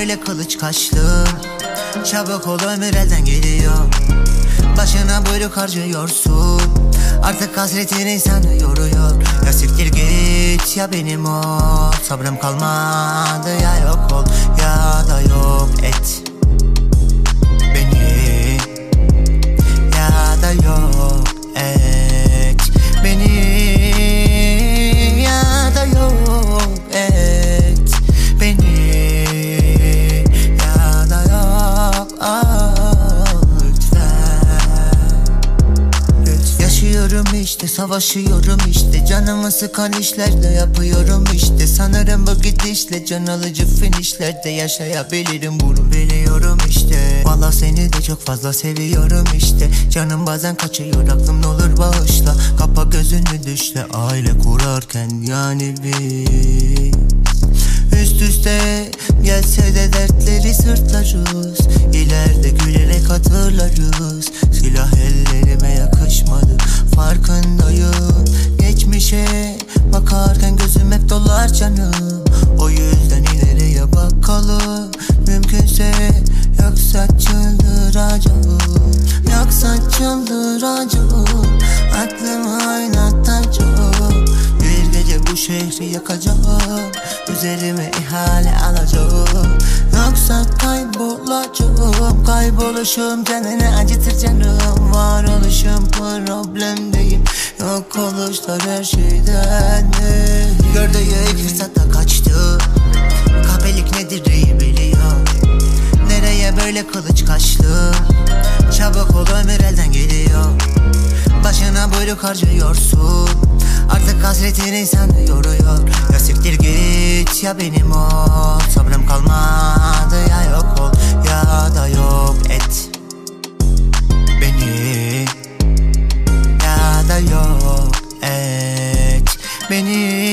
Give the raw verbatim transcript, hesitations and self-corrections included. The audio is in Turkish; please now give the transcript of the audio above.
böyle kılıç kaşlı? Çabuk ol, ömür elden gidiyor. Başına buyruk harcıyorsun. Artık hasretini seni yoruyor. Ya siktir git ya benim ol. Sabrım kalmadı, ya yok ol ya da yok et beni, ya da yok et beni, ya da yok et beni, ya da yok ah, lütfen. Yaşıyorum işte, savaşıyorum işte, canımı sıkan işler de yapıyorum işte. Sanırım bu gidişle can alıcı finişlerde yaşayabilirim, bunu biliyorum işte. Valla seni de çok fazla seviyorum işte. Canım bazen kaçıyor, aklım ne olur bağışla. Kapa gözünü düşle, aile kurarken yani biz. Üst üste gelse de dertleri sırtlarız. İleride gülerek hatırlarız. Silah ellerime yakışmadı, farkındayım. Geçmişe bakarken gözüm hep dolar canım. O yüzden ileriye bakalım mümkünse. Yoksa çıldıracağım, yoksa çıldıracağım. Aklımı oynatacağım. Bir gece bu şehri yakacağım. Üzerime ihale alacağım. Yoksa kaybolacağım. Kayboluşum canını acıtır canım. Varoluşum problem değil. Yok oluşlar her şeyden mi? Gördüğü ilk fırsatta kaçtı. Kahpelik nedir iyi biliyor. Nereye böyle kılıç kaşlı? Çabuk ol, ömür elden gidiyor. Başına buyruk harcıyorsun. Artık hasretini seni yoruyor. Ya siktir git ya benim ol. Sabrım kalmadı, ya yok ol ya da yok et beni, ya da yok et beni.